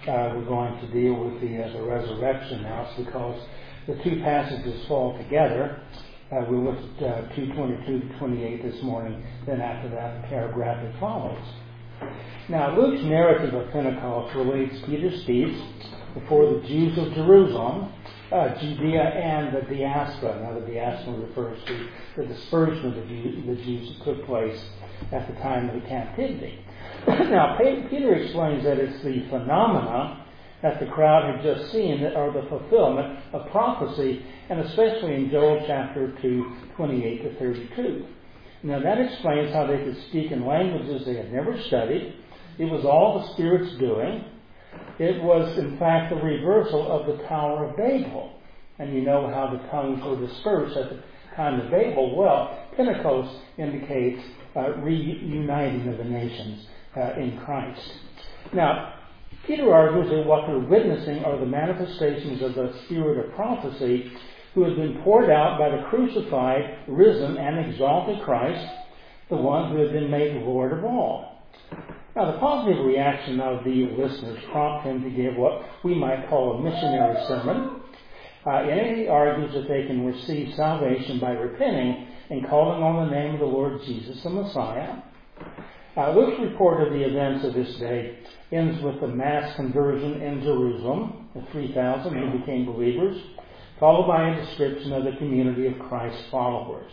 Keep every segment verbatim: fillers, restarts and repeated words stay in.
uh, we're going to deal with the, uh, the resurrection now. It's because the two passages fall together. Uh, we looked at uh, two twenty-two to twenty-eight this morning. Then after that, the paragraph that follows. Now, Luke's narrative of Pentecost relates Peter's speech before the Jews of Jerusalem, uh, Judea, and the diaspora. Now, the diaspora refers to the dispersion of the Jews, the Jews that took place at the time of the captivity. Now, Peter explains that it's the phenomena that the crowd had just seen that are the fulfillment of prophecy, and especially in Joel chapter two, twenty-eight to thirty-two. Now, that explains how they could speak in languages they had never studied. It was all the Spirit's doing. It was, in fact, the reversal of the Tower of Babel. And you know how the tongues were dispersed at the time of Babel. Well, Pentecost indicates uh, reuniting of the nations uh, in Christ. Now, Peter argues that what they're witnessing are the manifestations of the Spirit of prophecy who has been poured out by the crucified, risen, and exalted Christ, the one who has been made Lord of all. Now, the positive reaction of the listeners prompt him to give what we might call a missionary sermon. Uh, and he argues that they can receive salvation by repenting and calling on the name of the Lord Jesus, the Messiah. Uh, Luke's report of the events of this day ends with the mass conversion in Jerusalem, the three thousand who became believers, followed by a description of the community of Christ's followers.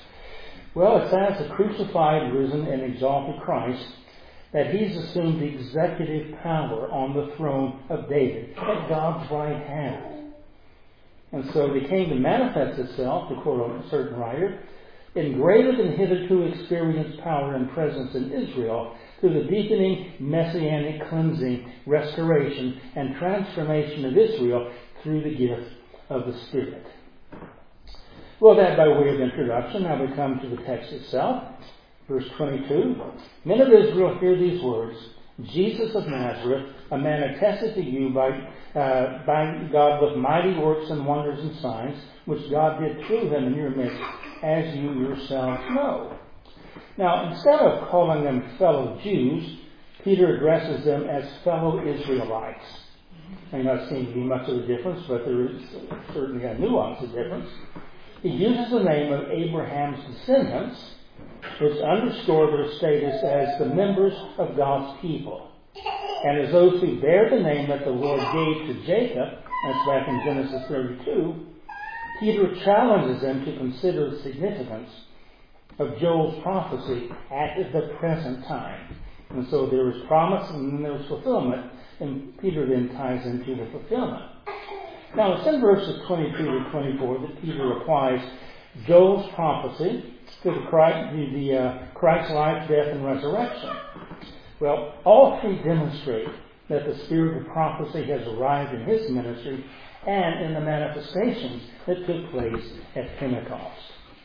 Well, it's as the crucified, risen, and exalted Christ that he's assumed the executive power on the throne of David at God's right hand. And so the kingdom manifests itself, to quote a certain writer, in greater than hitherto experienced power and presence in Israel through the deepening messianic cleansing, restoration, and transformation of Israel through the gift of the Spirit. Well, that by way of introduction, now we come to the text itself. Verse twenty-two, Men of Israel, hear these words. Jesus of Nazareth, a man attested to you by, uh, by God with mighty works and wonders and signs, which God did through him in your midst, as you yourselves know. Now, instead of calling them fellow Jews, Peter addresses them as fellow Israelites. May not seem to be much of a difference, but there is certainly a nuance of difference. He uses the name of Abraham's descendants, which underscore their status as the members of God's people. And as those who bear the name that the Lord gave to Jacob, that's back in Genesis thirty-two, Peter challenges them to consider the significance of Joel's prophecy at the present time. And so there is promise and then there is fulfillment, and Peter then ties into the fulfillment. Now it's in verses twenty-two to twenty-four that Peter applies Joel's prophecy to the Christ, the, the uh, Christ's life, death, and resurrection. Well, all three demonstrate that the spirit of prophecy has arrived in his ministry and in the manifestations that took place at Pentecost.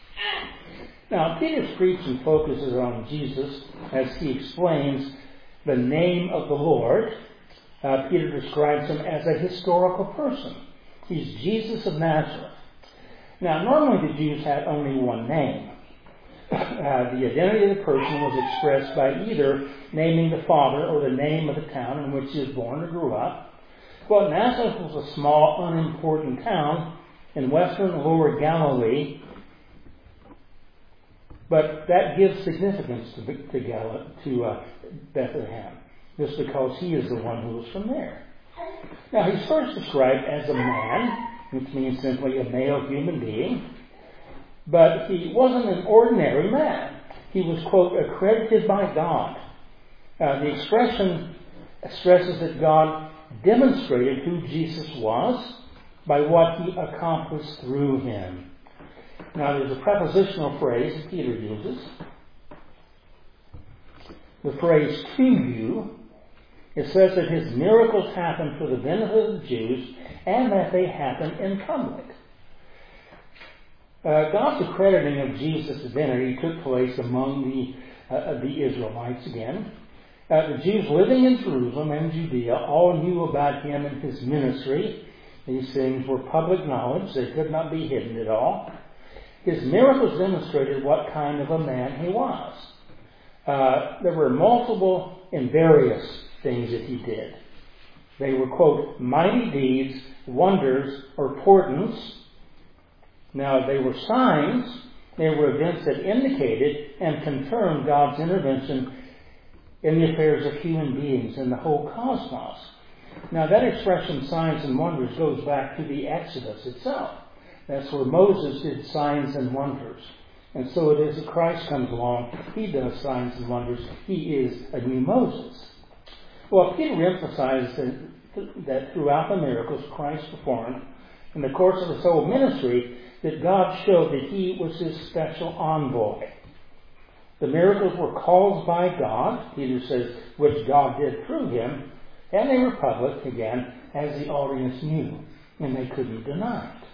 Now, Peter's preaching focuses on Jesus as he explains the name of the Lord. Uh, Peter describes him as a historical person. He's Jesus of Nazareth. Now, normally the Jews had only one name. Uh, the identity of the person was expressed by either naming the father or the name of the town in which he was born or grew up. Well, Nazareth was a small, unimportant town in western Lower Galilee, but that gives significance to, to, Gal- to uh, Bethlehem, just because he is the one who was from there. Now, he's first described as a man, which means simply a male human being. But he wasn't an ordinary man. He was, quote, accredited by God. Uh, the expression stresses that God demonstrated who Jesus was by what he accomplished through him. Now, there's a prepositional phrase that Peter uses. The phrase, to you. It says that his miracles happened for the benefit of the Jews and that they happened in public. Uh, God's accrediting of Jesus' identity took place among the uh, the Israelites again. Uh, the Jews living in Jerusalem and Judea all knew about him and his ministry. These things were public knowledge. They could not be hidden at all. His miracles demonstrated what kind of a man he was. Uh, there were multiple and various things that he did. They were, quote, mighty deeds, wonders, or portents. Now, they were signs. They were events that indicated and confirmed God's intervention in the affairs of human beings in the whole cosmos. Now, that expression, signs and wonders, goes back to the Exodus itself. That's where Moses did signs and wonders. And so it is that Christ comes along. He does signs and wonders. He is a new Moses. Well, Peter emphasized that, that throughout the miracles Christ performed, in the course of his whole ministry, that God showed that he was his special envoy. The miracles were caused by God, Peter says, which God did through him, and they were public, again, as the audience knew, and they couldn't deny it.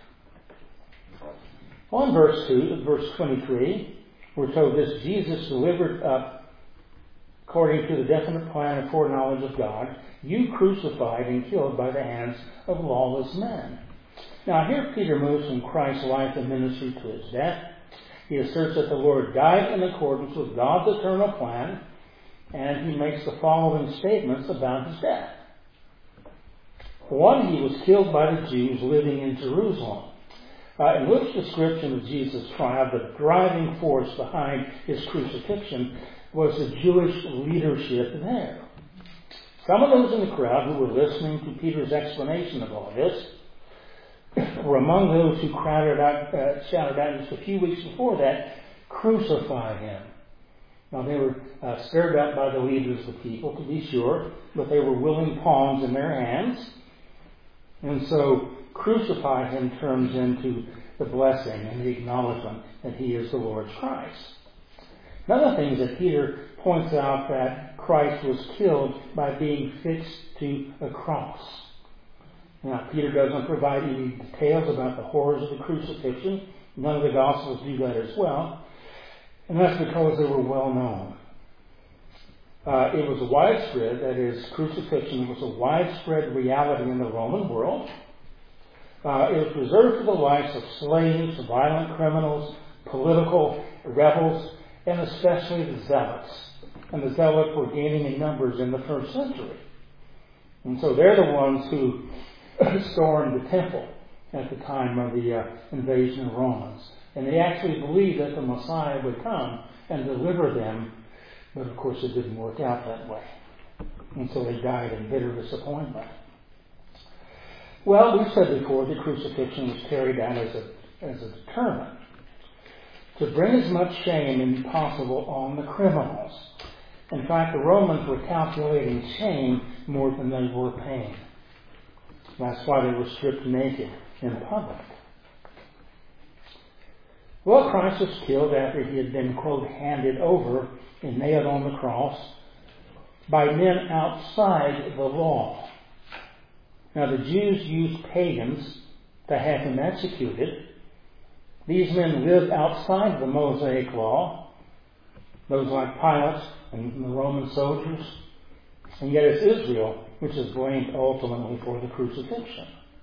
On verse two, verse twenty-three, we're told this: Jesus delivered up, according to the definite plan and foreknowledge of God, you crucified and killed by the hands of lawless men. Now here Peter moves from Christ's life and ministry to his death. He asserts that the Lord died in accordance with God's eternal plan, and he makes the following statements about his death. One, he was killed by the Jews living in Jerusalem. Uh, in Luke's description of Jesus' trial, the driving force behind his crucifixion was the Jewish leadership there. Some of those in the crowd who were listening to Peter's explanation of all this were among those who crowded out, uh, shouted out just a few weeks before that, "Crucify him." Now they were uh, stirred up by the leaders of the people, to be sure, but they were willing pawns in their hands. And so, crucify him turns into the blessing and the acknowledgement that he is the Lord's Christ. Another thing is that Peter points out that Christ was killed by being fixed to a cross. Now, Peter doesn't provide any details about the horrors of the crucifixion. None of the Gospels do that as well. And that's because they were well known. Uh, it was widespread, that is, crucifixion was a widespread reality in the Roman world. Uh, it was reserved for the lives of slaves, violent criminals, political rebels, and especially the zealots. And the zealots were gaining in numbers in the first century. And so they're the ones who stormed the temple at the time of the uh, invasion of Romans. And they actually believed that the Messiah would come and deliver them, but of course it didn't work out that way. And so they died in bitter disappointment. Well, we've said before the crucifixion was carried out as a, as a deterrent to bring as much shame as possible on the criminals. In fact, the Romans were calculating shame more than they were pain. That's why they were stripped naked in public. Well, Christ was killed after he had been, quote, handed over and nailed on the cross by men outside the law. Now, the Jews used pagans to have him executed. These men lived outside the Mosaic law, those like Pilate and the Roman soldiers. And yet it's Israel which is blamed ultimately for the crucifixion.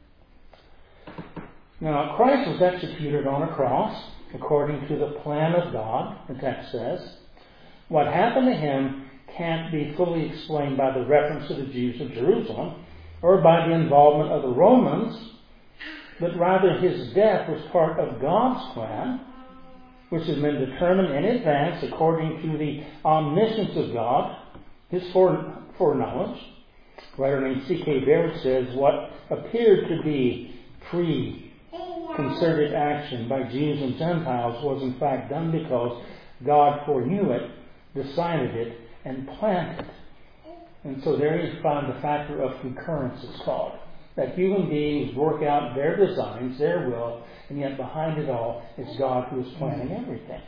Now, Christ was executed on a cross according to the plan of God, the text says. What happened to him can't be fully explained by the reference to the Jews of Jerusalem or by the involvement of the Romans, but rather his death was part of God's plan, which has been determined in advance according to the omniscience of God, his foreknowledge. A writer named C K Baird says what appeared to be free, concerted action by Jews and Gentiles was in fact done because God foreknew it, decided it, and planned it. And so there you find the factor of concurrence, it's called. That human beings work out their designs, their will, and yet behind it all is God who is planning everything.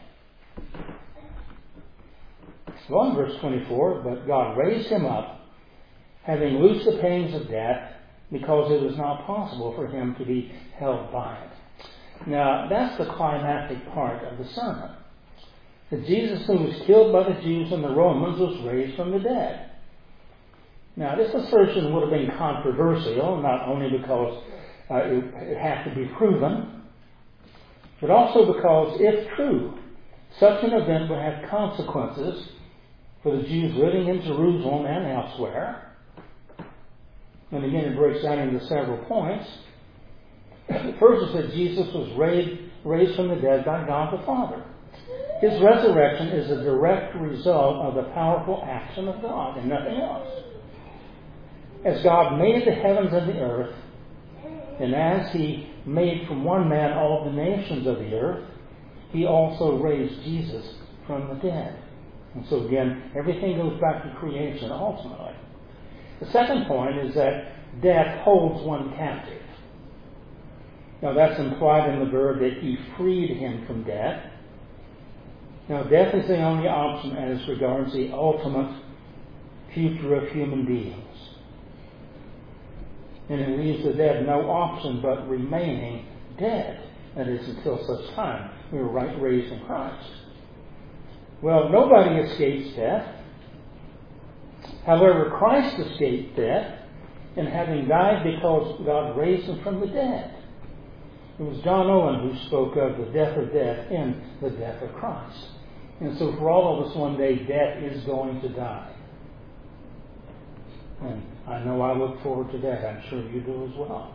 Well, in verse twenty-four, but God raised him up, having loosed the pains of death, because it was not possible for him to be held by it. Now, that's the climactic part of the sermon. That Jesus, who was killed by the Jews and the Romans, was raised from the dead. Now, this assertion would have been controversial, not only because uh, it, it had to be proven, but also because, if true, such an event would have consequences for the Jews living in Jerusalem and elsewhere. And again, it breaks down into several points. First, it said Jesus was raised, raised from the dead by God the Father. His resurrection is a direct result of the powerful action of God and nothing else. As God made the heavens and the earth, and as He made from one man all the nations of the earth, He also raised Jesus from the dead. And so again, everything goes back to creation ultimately. The second point is that death holds one captive. Now that's implied in the verb that He freed him from death. Now death is the only option as regards the ultimate future of human beings. And it leaves the dead no option but remaining dead. That is, until such time we were right raised in Christ. Well, nobody escapes death. However, Christ escaped death, and having died because God raised Him from the dead. It was John Owen who spoke of the death of death in the death of Christ. And so for all of us one day, death is going to die. And I know I look forward to that. I'm sure you do as well.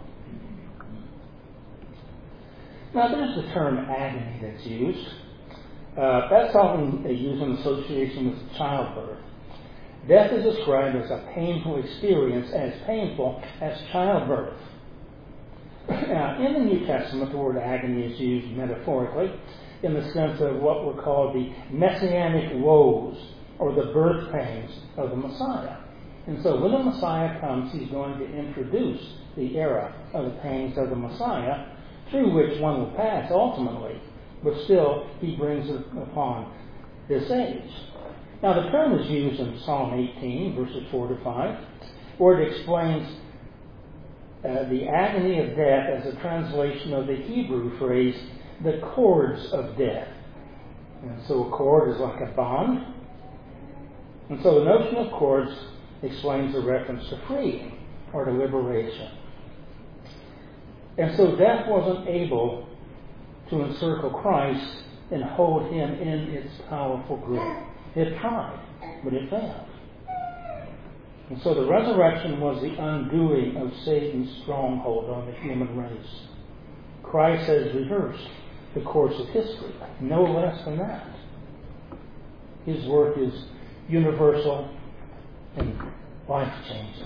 Now there's the term agony that's used. Uh, that's often used in association with childbirth. Death is described as a painful experience, as painful as childbirth. Now, in the New Testament, the word agony is used metaphorically in the sense of what were called the messianic woes, or the birth pains of the Messiah. And so when the Messiah comes, He's going to introduce the era of the pains of the Messiah, through which one will pass ultimately, but still He brings it upon this age. Now the term is used in Psalm eighteen, verses four to five, where it explains uh, the agony of death as a translation of the Hebrew phrase, the cords of death. And so a cord is like a bond. And so the notion of cords explains the reference to freeing or to liberation. And so death wasn't able to encircle Christ and hold Him in its powerful grip. It tried, but it failed. And so the resurrection was the undoing of Satan's stronghold on the human race. Christ has reversed the course of history, no less than that. His work is universal and life-changing.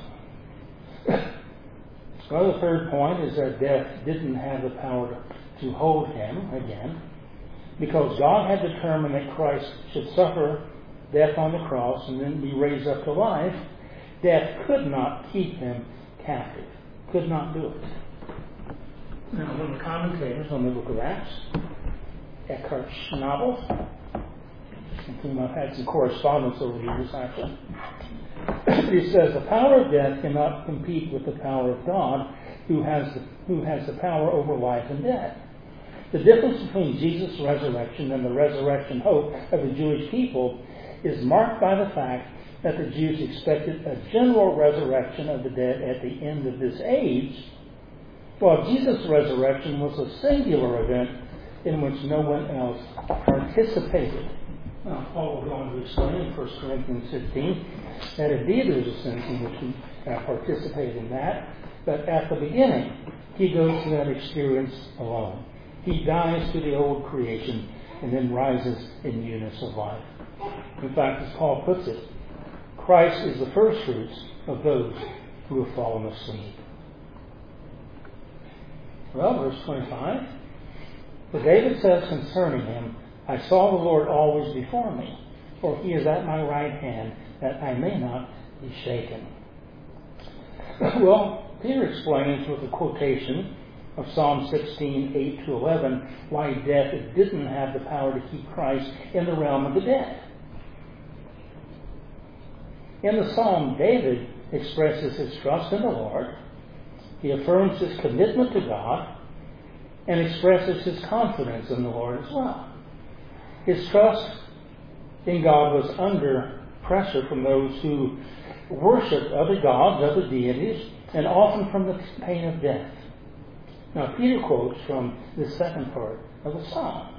Well, the third point is that death didn't have the power to hold Him again, because God had determined that Christ should suffer death on the cross and then be raised up to life. Death could not keep Him captive. Could not do it. Now, one of the commentators on the book of Acts, Eckhart Schnabel, with whom I've had some correspondence over the years, actually, he says the power of death cannot compete with the power of God, who has the, who has the power over life and death. The difference between Jesus' resurrection and the resurrection hope of the Jewish people is marked by the fact that the Jews expected a general resurrection of the dead at the end of this age, while Jesus' resurrection was a singular event in which no one else participated. Now, Paul will go on to explain in First Corinthians fifteen that indeed there's a sense in which we uh, participate in that, but at the beginning, He goes through that experience alone. He dies to the old creation and then rises in newness of life. In fact, as Paul puts it, Christ is the first fruits of those who have fallen asleep. Well, verse twenty-five. For David says concerning Him, I saw the Lord always before me, for He is at my right hand, that I may not be shaken. Well, Peter explains with a quotation of Psalm sixteen, eight to eleven, why death didn't have the power to keep Christ in the realm of the dead. In the psalm, David expresses his trust in the Lord. He affirms his commitment to God and expresses his confidence in the Lord as well. His trust in God was under pressure from those who worshiped other gods, other deities, and often from the pain of death. Now, Peter quotes from the second part of the psalm.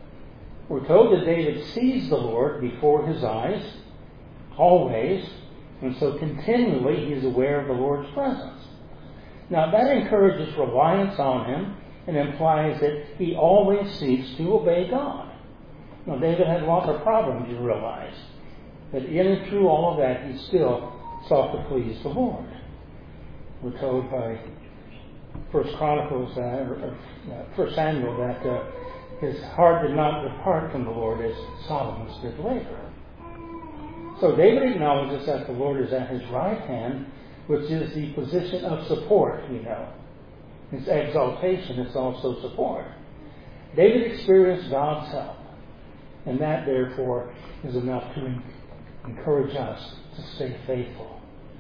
We're told that David sees the Lord before his eyes, always, And so continually he is aware of the Lord's presence. Now that encourages reliance on him and implies that he always seeks to obey God. Now David had lots of problems, you realize. But in and through all of that, he still sought to please the Lord. We're told by First Chronicles, uh, or uh, First Samuel, that uh, his heart did not depart from the Lord as Solomon's did later. So David acknowledges that the Lord is at his right hand, which is the position of support, you know. His exaltation is also support. David experienced God's help, and that, therefore, is enough to encourage us to stay faithful.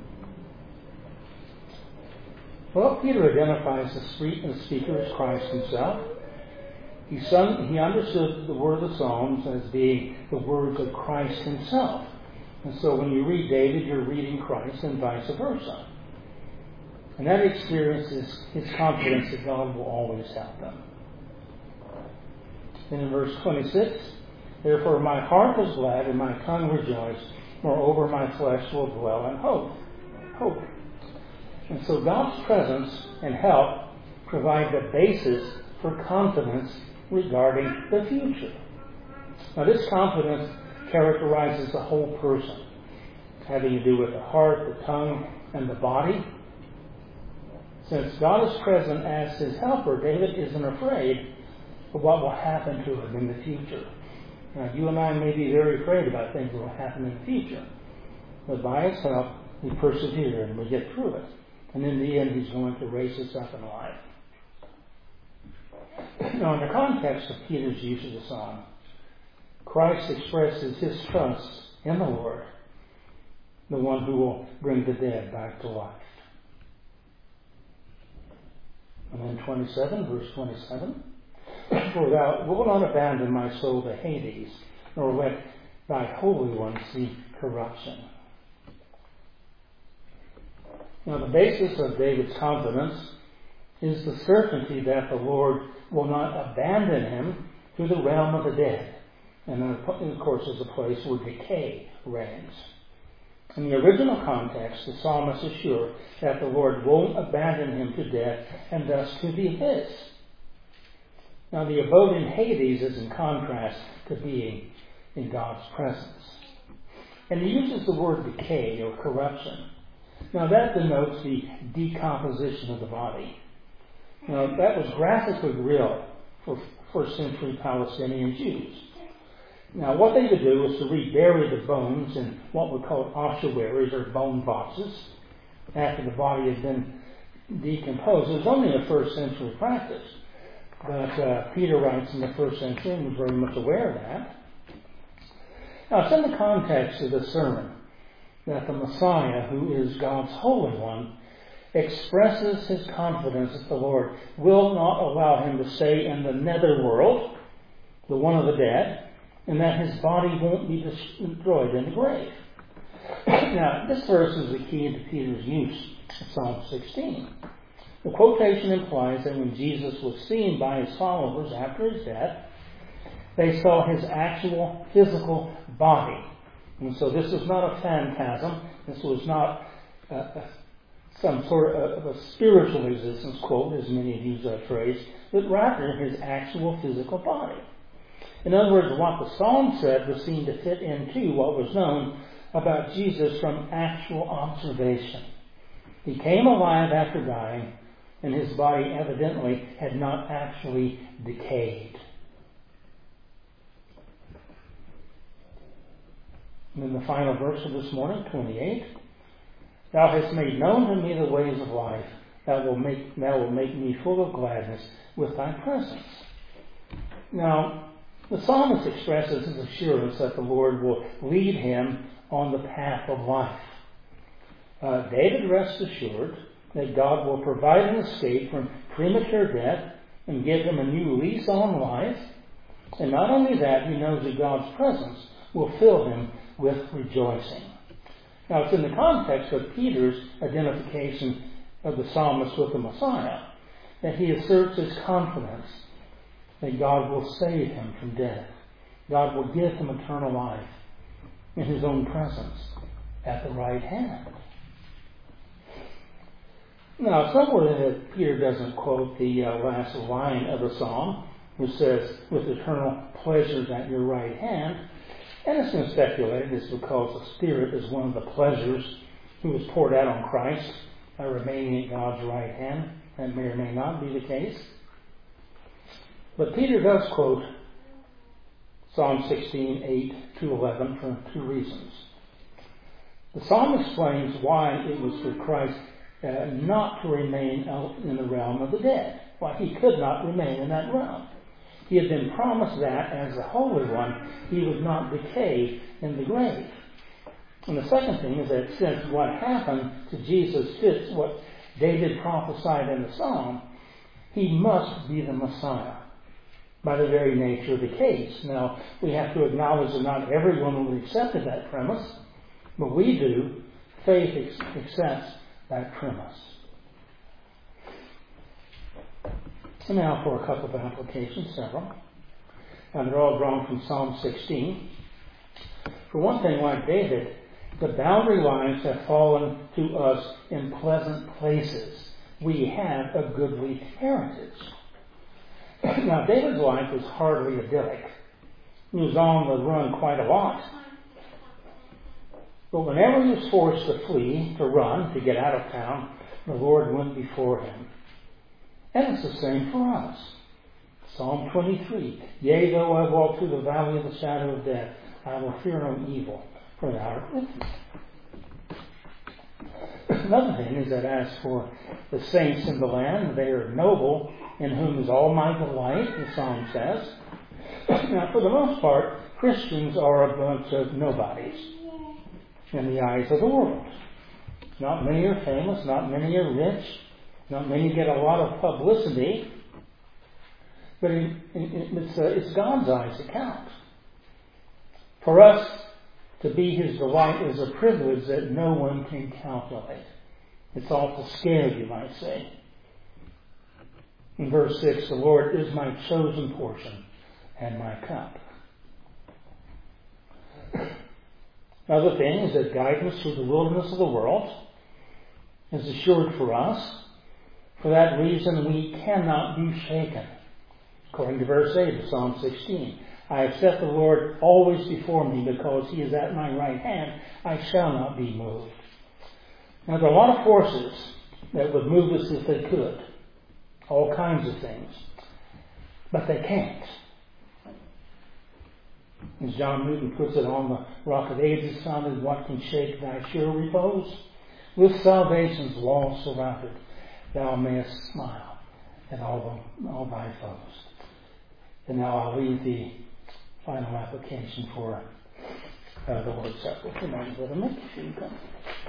Well, Peter identifies the speaker as Christ himself. He, sung, he understood the word of the Psalms as being the words of Christ himself. And so when you read David, you're reading Christ and vice versa. And that experience is his confidence that God will always help him. And in verse twenty-six, therefore my heart is glad and my tongue rejoiced. Moreover, my flesh will dwell in hope. Hope. And so God's presence and help provide the basis for confidence regarding the future. Now this confidence characterizes the whole person, having to do with the heart, the tongue, and the body. Since God is present as his helper, David isn't afraid of what will happen to him in the future. Now, you and I may be very afraid about things that will happen in the future. But by his help, we persevere and we get through it. And in the end, he's going to raise us up in life. Now, in the context of Peter's use of the psalm, Christ expresses his trust in the Lord, the one who will bring the dead back to life. And then twenty-seven, verse twenty-seven. For thou wilt not abandon my soul to Hades, nor let thy Holy One see corruption. Now the basis of David's confidence is the certainty that the Lord will not abandon him to the realm of the dead. And of course is a place where decay reigns. In the original context, the psalmist is sure that the Lord won't abandon him to death and thus to be his. Now the abode in Hades is in contrast to being in God's presence. And he uses the word decay or corruption. Now that denotes the decomposition of the body. Now that was graphically real for first century Palestinian Jews. Now what they would do was to rebury the bones in what we call ossuaries or bone boxes after the body had been decomposed. It was only a first century practice. But uh, Peter writes in the first century and was very much aware of that. Now it's in the context of this sermon that the Messiah, who is God's Holy One, expresses his confidence that the Lord will not allow him to stay in the netherworld, the one of the dead, and that his body won't be destroyed in the grave. Now, this verse is the key to Peter's use of Psalm sixteen. The quotation implies that when Jesus was seen by his followers after his death, they saw his actual physical body. And so this was not a phantasm. This was not uh, a, some sort of a spiritual existence, quote, as many have used that phrase, but rather his actual physical body. In other words, what the Psalm said was seen to fit into what was known about Jesus from actual observation. He came alive after dying, and his body evidently had not actually decayed. And in the final verse of this morning, twenty-eight, thou hast made known to me the ways of life. That will make, that will make me full of gladness with thy presence. Now, the psalmist expresses his assurance that the Lord will lead him on the path of life. Uh, David rests assured that God will provide an escape from premature death and give him a new lease on life. And not only that, he knows that God's presence will fill him with rejoicing. Now, it's in the context of Peter's identification of the psalmist with the Messiah that he asserts his confidence that God will save him from death. God will give him eternal life in his own presence. at the right hand. Now, somewhere that Peter doesn't quote the uh, last line of the psalm, which says, with eternal pleasures at your right hand. And it's been speculated it's because the Spirit is one of the pleasures who was poured out on Christ by remaining at God's right hand. That may or may not be the case. But Peter does quote Psalm sixteen, eight to eleven for two reasons. The psalm explains why it was for Christ uh, not to remain out in the realm of the dead. Why he could not remain in that realm. He had been promised that as the Holy One, he would not decay in the grave. And the second thing is that since what happened to Jesus fits what David prophesied in the psalm, he must be the Messiah by the very nature of the case. Now, we have to acknowledge that not everyone will accept that premise, but we do. Faith accepts that premise. So now for a couple of applications, several. And they're all drawn from Psalm sixteen. For one thing, like David, the boundary lines have fallen to us in pleasant places. We have a goodly heritage. Now, David's life was hardly idyllic. He was on the run quite a lot. But whenever he was forced to flee, to run, to get out of town, the Lord went before him. And it's the same for us. Psalm twenty-three. Yea, though I walk through the valley of the shadow of death, I will fear no evil, for thou art with me. Another thing is that as for the saints in the land, they are noble, in whom is all my delight, the psalm says. Now, for the most part, Christians are a bunch of nobodies in the eyes of the world. Not many are famous, not many are rich, not many get a lot of publicity, but it, it, it's, uh, it's God's eyes that count. For us to be His delight is a privilege that no one can calculate. It's awful scared, you might say. In verse six, the Lord is my chosen portion and my cup. Another thing is that guidance through the wilderness of the world is assured for us. For that reason, we cannot be shaken. According to verse eight of Psalm sixteen, I have set the Lord always before me, because He is at my right hand. I shall not be moved. Now, there are a lot of forces that would move us if they could. All kinds of things. But they can't. As John Newton puts it, on the rock of ages founded, what can shake thy sure repose? With salvation's wall surrounded, thou mayest smile at all, the, all thy foes. And now I'll leave the final application for uh, the Lord's Supper. Tonight, brother Mick, if you come.